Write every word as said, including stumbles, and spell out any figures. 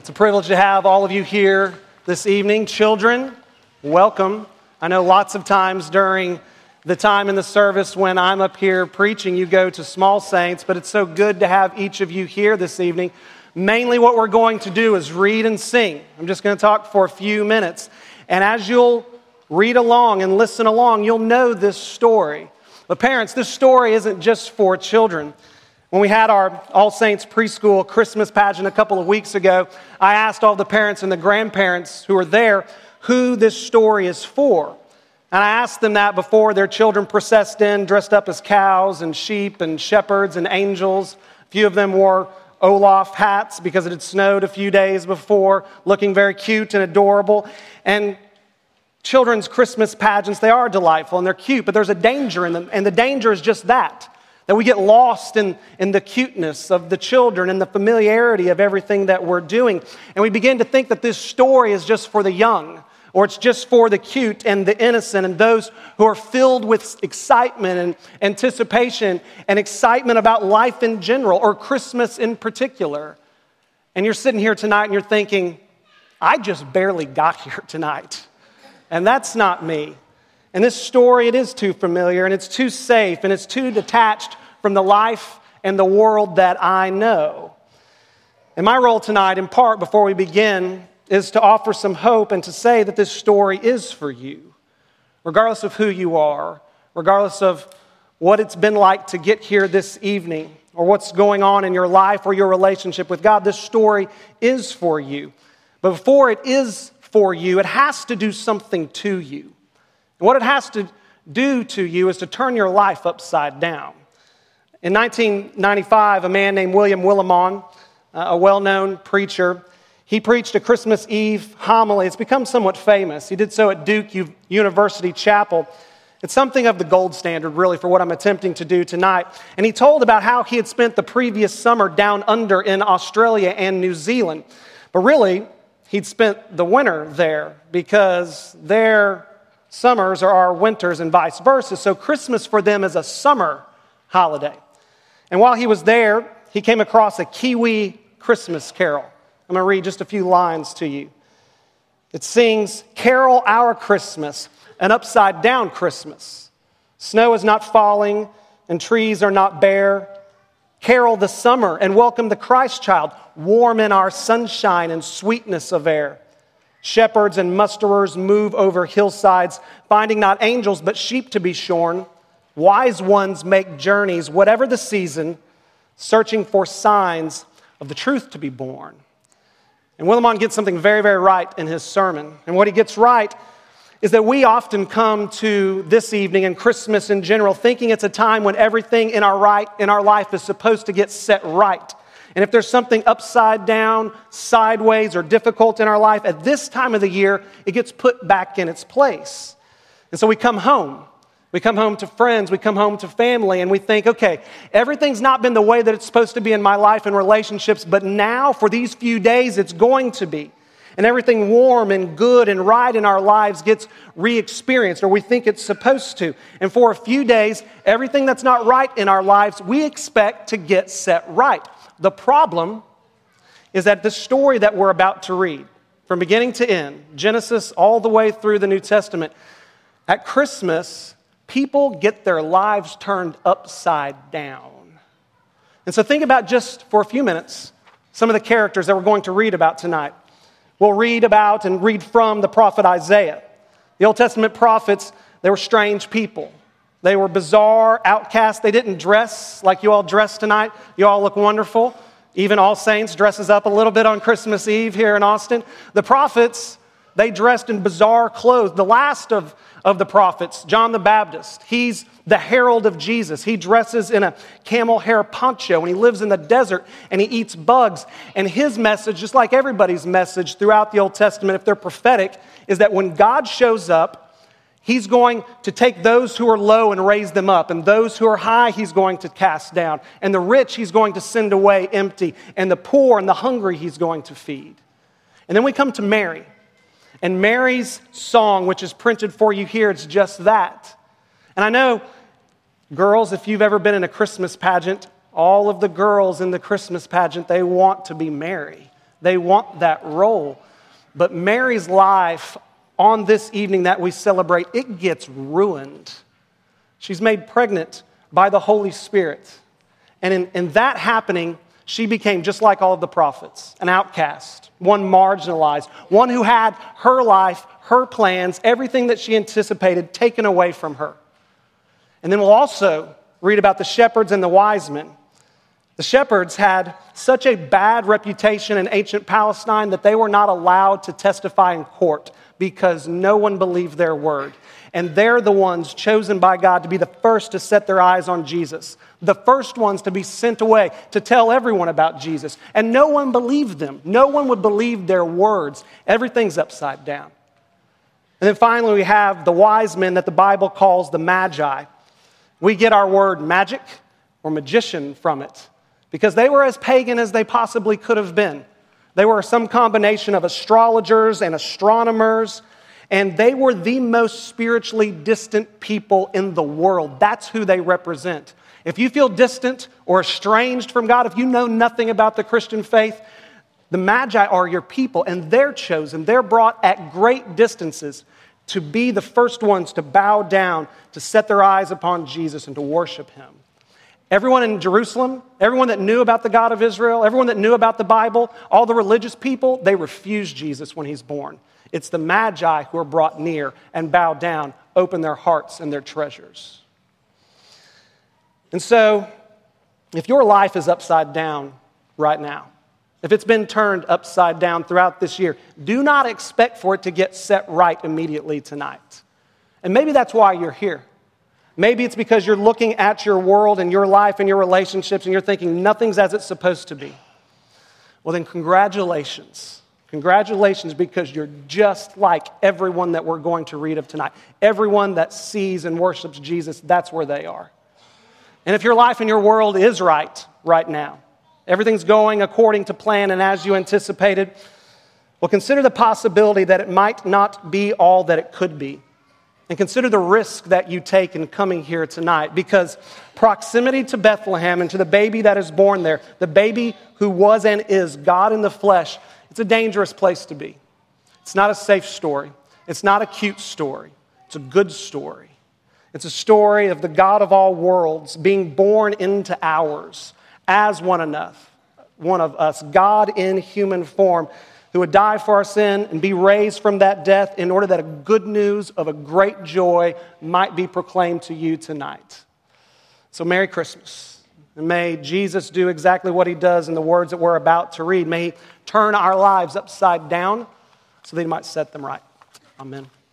It's a privilege to have all of you here this evening. Children, welcome. I know lots of times during the time in the service when I'm up here preaching, you go to small saints, but it's so good to have each of you here this evening. Mainly what we're going to do is read and sing. I'm just going to talk for a few minutes. And as you'll read along and listen along, you'll know this story. But parents, this story isn't just for children. When we had our All Saints preschool Christmas pageant a couple of weeks ago, I asked all the parents and the grandparents who were there who this story is for. And I asked them that before their children processed in, dressed up as cows and sheep and shepherds and angels. A few of them wore Olaf hats because it had snowed a few days before, looking very cute and adorable. And children's Christmas pageants, they are delightful and they're cute, but there's a danger in them. And the danger is just that. That we get lost in, in the cuteness of the children and the familiarity of everything that we're doing. And we begin to think that this story is just for the young, or it's just for the cute and the innocent and those who are filled with excitement and anticipation and excitement about life in general, or Christmas in particular. And you're sitting here tonight and you're thinking, I just barely got here tonight. And that's not me. And this story, it is too familiar, and it's too safe, and it's too detached from the life and the world that I know. And my role tonight, in part, before we begin, is to offer some hope and to say that this story is for you. Regardless of who you are, regardless of what it's been like to get here this evening, or what's going on in your life or your relationship with God, this story is for you. But before it is for you, it has to do something to you. And what it has to do to you is to turn your life upside down. In nineteen ninety-five, a man named William Willimon, a well-known preacher, he preached a Christmas Eve homily. It's become somewhat famous. He did so at Duke U- University Chapel. It's something of the gold standard, really, for what I'm attempting to do tonight. And he told about how he had spent the previous summer down under in Australia and New Zealand. But really, he'd spent the winter there because their summers are our winters and vice versa. So Christmas for them is a summer holiday. And while he was there, he came across a Kiwi Christmas carol. I'm going to read just a few lines to you. It sings, "Carol our Christmas, an upside down Christmas. Snow is not falling and trees are not bare. Carol the summer and welcome the Christ child, warm in our sunshine and sweetness of air. Shepherds and musterers move over hillsides, finding not angels but sheep to be shorn. Wise ones make journeys, whatever the season, searching for signs of the truth to be born." And Willimon gets something very, very right in his sermon. And what he gets right is that we often come to this evening and Christmas in general thinking it's a time when everything in our right in our life is supposed to get set right. And if there's something upside down, sideways, or difficult in our life, at this time of the year, it gets put back in its place. And so we come home. We come home to friends. We come home to family. And we think, okay, everything's not been the way that it's supposed to be in my life and relationships, but now, for these few days, it's going to be. And everything warm and good and right in our lives gets re-experienced, or we think it's supposed to. And for a few days, everything that's not right in our lives, we expect to get set right. The problem is that the story that we're about to read, from beginning to end, Genesis all the way through the New Testament, at Christmas, people get their lives turned upside down. And so think about just for a few minutes some of the characters that we're going to read about tonight. We'll read about and read from the prophet Isaiah. The Old Testament prophets, they were strange people. They were bizarre, outcasts. They didn't dress like you all dress tonight. You all look wonderful. Even All Saints dresses up a little bit on Christmas Eve here in Austin. The prophets, they dressed in bizarre clothes. The last of, of the prophets, John the Baptist, he's the herald of Jesus. He dresses in a camel hair poncho and he lives in the desert and he eats bugs. And his message, just like everybody's message throughout the Old Testament, if they're prophetic, is that when God shows up, He's going to take those who are low and raise them up. And those who are high, He's going to cast down. And the rich, He's going to send away empty. And the poor and the hungry, He's going to feed. And then we come to Mary. And Mary's song, which is printed for you here, it's just that. And I know, girls, if you've ever been in a Christmas pageant, all of the girls in the Christmas pageant, they want to be Mary. They want that role. But Mary's life on this evening that we celebrate, it gets ruined. She's made pregnant by the Holy Spirit. And in, in that happening, she became just like all of the prophets, an outcast, one marginalized, one who had her life, her plans, everything that she anticipated taken away from her. And then we'll also read about the shepherds and the wise men. The shepherds had such a bad reputation in ancient Palestine that they were not allowed to testify in court because no one believed their word. And they're the ones chosen by God to be the first to set their eyes on Jesus, the first ones to be sent away to tell everyone about Jesus. And no one believed them. No one would believe their words. Everything's upside down. And then finally, we have the wise men that the Bible calls the Magi. We get our word magic or magician from it because they were as pagan as they possibly could have been. They were some combination of astrologers and astronomers, and they were the most spiritually distant people in the world. That's who they represent. If you feel distant or estranged from God, if you know nothing about the Christian faith, the Magi are your people, and they're chosen. They're brought at great distances to be the first ones to bow down, to set their eyes upon Jesus and to worship him. Everyone in Jerusalem, everyone that knew about the God of Israel, everyone that knew about the Bible, all the religious people, they refused Jesus when he's born. It's the Magi who are brought near and bow down, open their hearts and their treasures. And so, if your life is upside down right now, if it's been turned upside down throughout this year, do not expect for it to get set right immediately tonight. And maybe that's why you're here. Maybe it's because you're looking at your world and your life and your relationships and you're thinking nothing's as it's supposed to be. Well, then congratulations. Congratulations, because you're just like everyone that we're going to read of tonight. Everyone that sees and worships Jesus, that's where they are. And if your life and your world is right right now, everything's going according to plan and as you anticipated, well, consider the possibility that it might not be all that it could be. And consider the risk that you take in coming here tonight, because proximity to Bethlehem and to the baby that is born there, the baby who was and is God in the flesh, it's a dangerous place to be. It's not a safe story. It's not a cute story. It's a good story. It's a story of the God of all worlds being born into ours as one enough, one of us, God in human form, who would die for our sin and be raised from that death in order that a good news of a great joy might be proclaimed to you tonight. So Merry Christmas. And may Jesus do exactly what he does in the words that we're about to read. May he turn our lives upside down so that he might set them right. Amen.